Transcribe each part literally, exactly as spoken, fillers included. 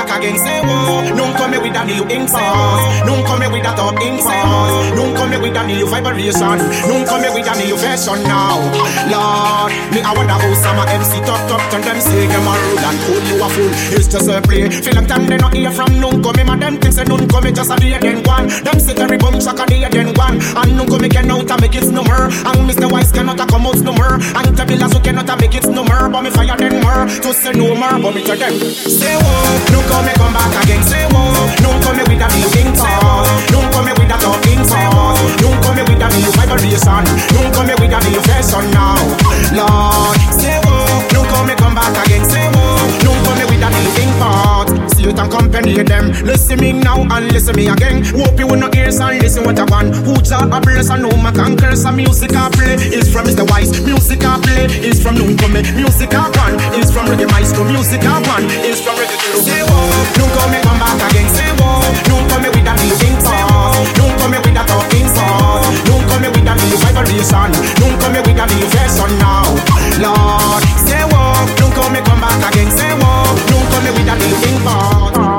back again, say whoa. Don't come with a new ink sauce. Don't come with a top ink sauce. Don't come with a new vibration. Don't come with a new fashion now. Lord, me I wonder how some M C talk talk and them say them a rule and call you a fool. It's just a play. Feel like time they not hear from none come. My them things say none come just a day then one. Them say every bum shock a day then one. And none come can out and make it no more. And Mister Wise cannot a come out no more. And Tabila so cannot a make it no more. But me fire them more to say no more. But me tell them say whoa. Don't come me come back again. Say whoa. Don't come me with a new thing sauce. Don't come me with a talking sauce. Don't come me with a new vibration. Don't come me with a new fashion now. Lord, say whoa. Don't come me come back again. Say whoa. Don't come me with a new thing part. See it and company them. Listen me now and listen me again. Hope you will not hear and listen what I want. Who job a bless and no man can curse. And music I play is from Mister Wise. Music I play is from Nuncome. Music I want is from Reggae Maestro. Music I want is from Reggae Guru. Say whoa. Don't come me come back again. Say whoa. Don't come me with a new thing sauce. Don't come me with a talking sauce. Don't come me with a new vibration. Don't come me with a new fashion now. Lord, say whoa. Don't come me come back again. Say whoa. Don't come me with a new thing sauce.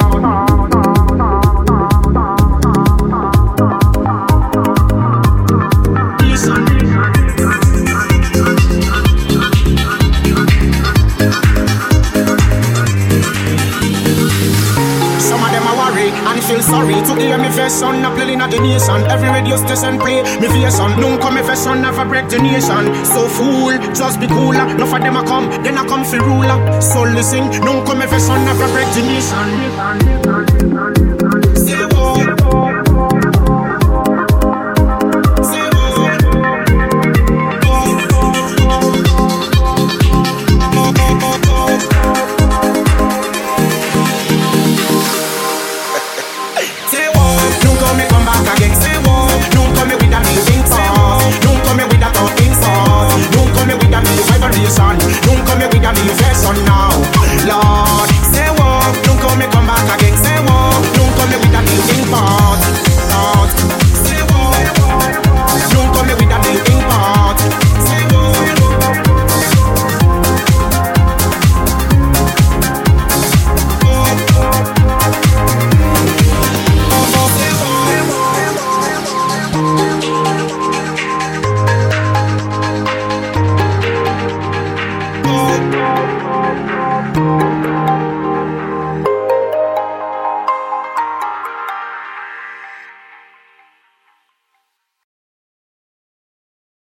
Feel sorry to hear me version. I play in a the nation. Every radio station play me version. Don't come me version, never break the nation. So fool, just be cooler. No for them I come, then I come for ruler. So listen, don't come me version, never break the nation.